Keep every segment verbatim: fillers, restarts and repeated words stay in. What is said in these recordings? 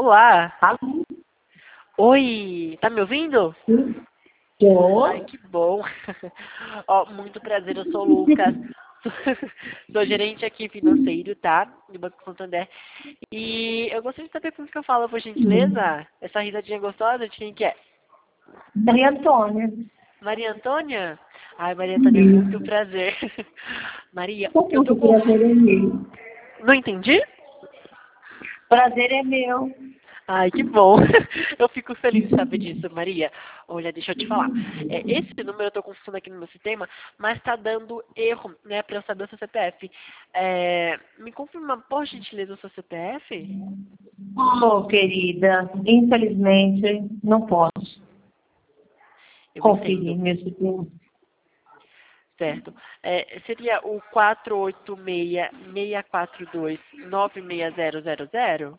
Olá. Alô? Oi, tá me ouvindo? Sim. Tô. Ai, que bom. Ó, muito prazer, eu sou o Lucas. Sou gerente aqui financeiro, tá? Do Banco Santander. E eu gostaria de saber como que eu falo, por gentileza. Essa risadinha gostosa, de quem que é? Maria Antônia. Maria Antônia? Ai, Maria Antônia, muito prazer. Maria, Por eu que tô o com... prazer é meu? Não entendi? Prazer é meu. Ai, que bom. Eu fico feliz de saber disso, Maria. Olha, deixa eu te falar. É, esse número eu tô consultando aqui no meu sistema, mas tá dando erro, né, pra eu saber o seu C P F. É, me confirma, por gentileza, o seu C P F? Oh, querida, infelizmente não posso Eu conferir entendo, meu C P F. certo. É, seria o quatro oito seis, seis quatro dois, nove seis zero zero zero?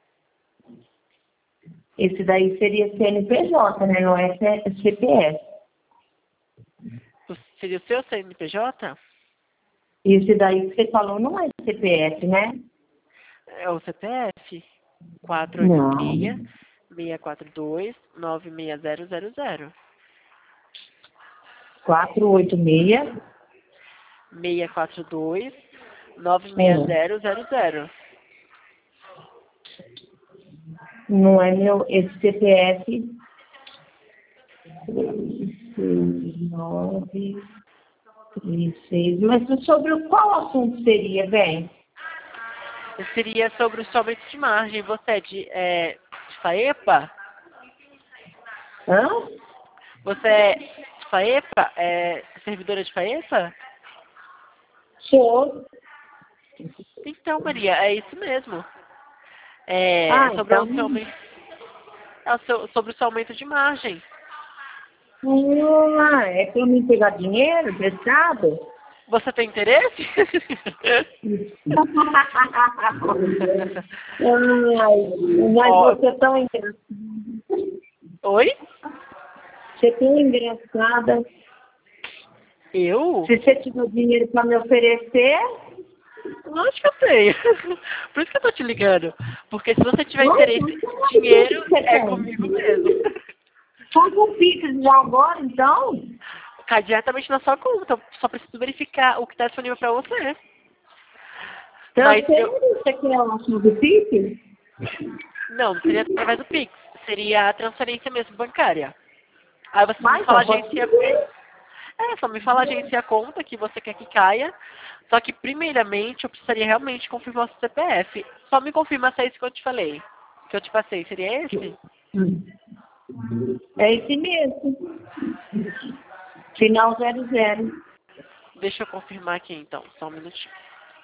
Esse daí seria C N P J, né? Não é C P F. Seria o seu C N P J? Esse daí que você falou não é C P F, né? É o C P F? quatro oito Não. seis, seis quatro dois, nove seis zero zero zero. quatro oito seis. seis quatro dois, nove seis É. zero zero zero. Não é meu. Esse C P F. três, seis, nove. três, seis. Mas sobre o- qual assunto seria, bem? Seria sobre o somente de margem. Você é de, é, de FAEPA? Hã? Você é de FAEPA? É servidora de FAEPA? Sou. Então, Maria, é isso mesmo. É Ah, sobre então. o seu, aumento- é o seu- sobre o seu aumento de margem. Ah, é para me pegar dinheiro emprestado? Você tem interesse? Ai, mas Ó, você é tão engraçada. oi? Você é tão engraçada. Eu? Se você tiver dinheiro para me oferecer, Lógico que eu tenho. Por isso que eu tô te ligando. Porque se você tiver nossa, interesse em sabe quanto dinheiro, você é comigo tem? mesmo. Faz um Pix já agora, então? Cai diretamente na sua conta. Só preciso verificar o que está disponível para você. Mas Transfere, eu. você quer o assunto do Pix? Não, não seria através do Pix. Seria a transferência mesmo bancária. Aí você me Mas fala a então pode agência. ser. É, só me fala a agência e a conta que você quer que caia. Só que primeiramente eu precisaria realmente confirmar o seu C P F. Só me confirma se é esse que eu te falei. Que eu te passei. Seria esse? É esse mesmo. Final zero zero. Deixa eu confirmar aqui então, só um minutinho.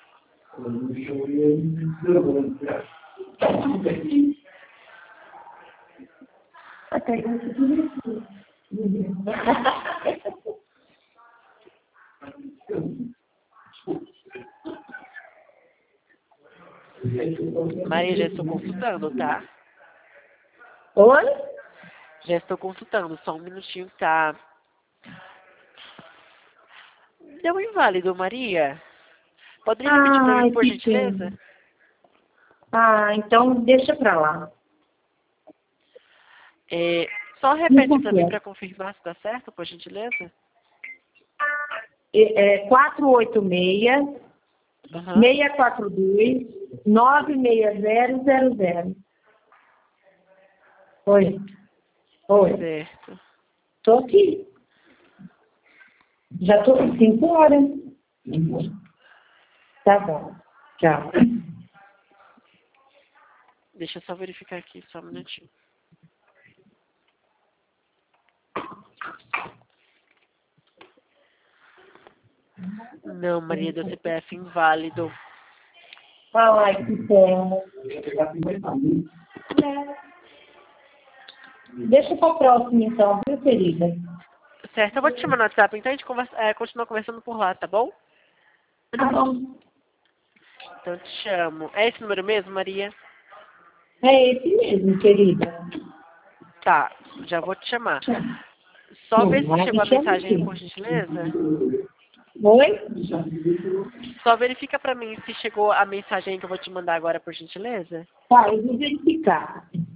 Até Maria, já estou consultando, tá? Oi? Já estou consultando, só um minutinho, tá? Deu inválido, Maria. Poderia repetir para mim, Ai, por que pena. gentileza? Ah, então deixa pra lá. É, só Não repete para mim para confia. confirmar se tá certo, por gentileza? É, é quatro oito seis, Aham. seis quatro dois, nove seis zero zero zero. Oi. Oi. Certo. Tô aqui. Já tô com cinco horas. Tá bom. Tchau. Deixa eu só verificar aqui, só um minutinho. Não, Maria, deu C P F inválido. Ai, que pena. Deixa pra próxima, então, viu, querida? Certo, eu vou te chamar no WhatsApp, então a gente conversa, é, continua conversando por lá, tá bom? Tá bom. Então eu te chamo. É esse número mesmo, Maria? É esse mesmo, querida. Tá, já vou te chamar. Tchau. Só Não, ver se vai chegou me a chamar mensagem aí, aqui. por gentileza. Oi? Só verifica pra mim se chegou a mensagem aí que eu vou te mandar agora, por gentileza. Tá, eu vou verificar.